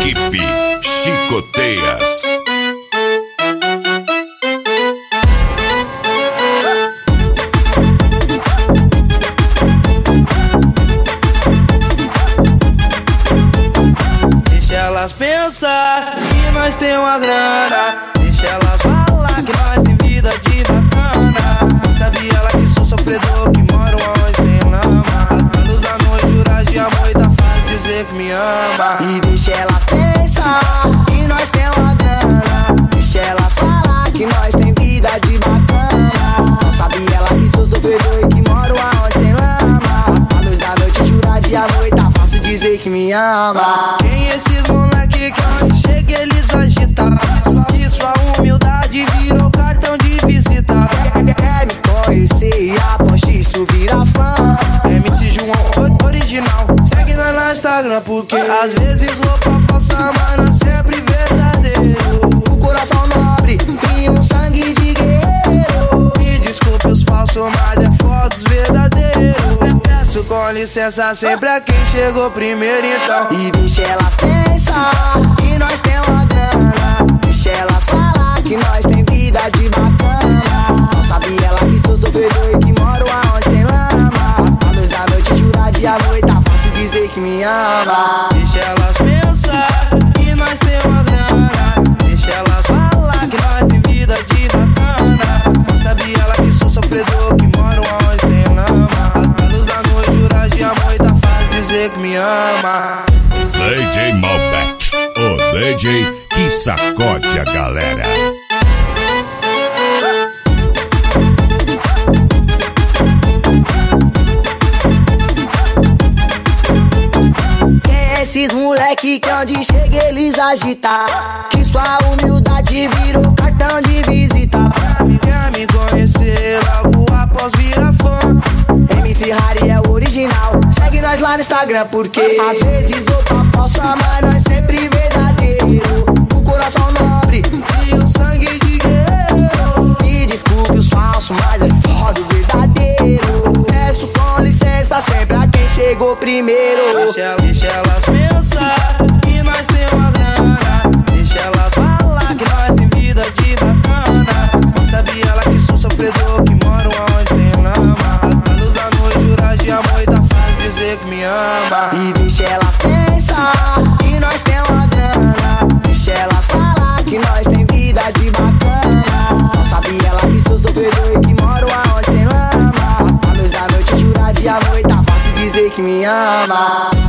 Equipe Chicoteias. Deixa elas pensar que nós tem uma grana. Deixa elas falar que nós tem vida de bacana. Sabe ela que sou sofredor, que moro onde tem lama. A luz da noite, juras de amor e tá fácil dizer que me ama. E deixa elas pensar que nós tem uma grana. Deixa elas falar que nós tem vida de bacana. Não sabe ela que sou sofredor e que moro aonde tem lama. A luz da noite, juras de amor e tá fácil dizer que me ama. Quem esses moleque que onde chega eles agitam? Que sua humildade virou cartão de visita. Quer me conhecer e após isso vira fã. MC João, original. Segue nós no Instagram porque às vezes roupa falsa, mas não sempre verdadeiro. O coração nobre e um sangue de guerreiro. Me desculpe os falsos, mas é fotos verdadeiros. Peço com licença sempre a quem chegou primeiro então. E deixa elas pensar que nós tem uma grana. Deixa elas falar que nós tem vida de bacana. Não sabe ela que sou sofredor e que moro aonde tem lama. A luz da noite, jurar de amor e tá fácil dizer que me ama. Deixa elas pensar que nós tem uma grana. Deixa elas falar que nós tem vida de bacana. Não sabe ela que sou sofredor, que moro aonde tem lama. A luz da noite, juras de amor e tá fácil dizer que me ama. DJ Malbec, o DJ que sacode a galera. Esses moleque que onde chega eles agitam. Que sua humildade virou cartão de visita. Quer me conhecer logo após virar fã. MC Harry é o original. Segue nós lá no Instagram porque às vezes roupa falsa, mas nós sempre verdadeiro. O coração nobre E o sangue de guerreiro. me desculpe os falsos, mas é foda os verdadeiros. Peço com licença sempre a quem chegou primeiro. Deixa elas pensar que nós tem uma grana. Deixa elas falar que nós tem vida de bacana. Não sabe ela que sou sofredor, que moro onde tem lama. A luz da noite, juras de amor e tá fácil dizer que me ama. E deixa elas pensar que nós tem uma grana. Deixa elas falar que nós tem vida de bacana. Não sabe ela que sou sofredor e que moro aonde tem lama. A luz da noite, jurar de amor e tá fácil dizer que me ama.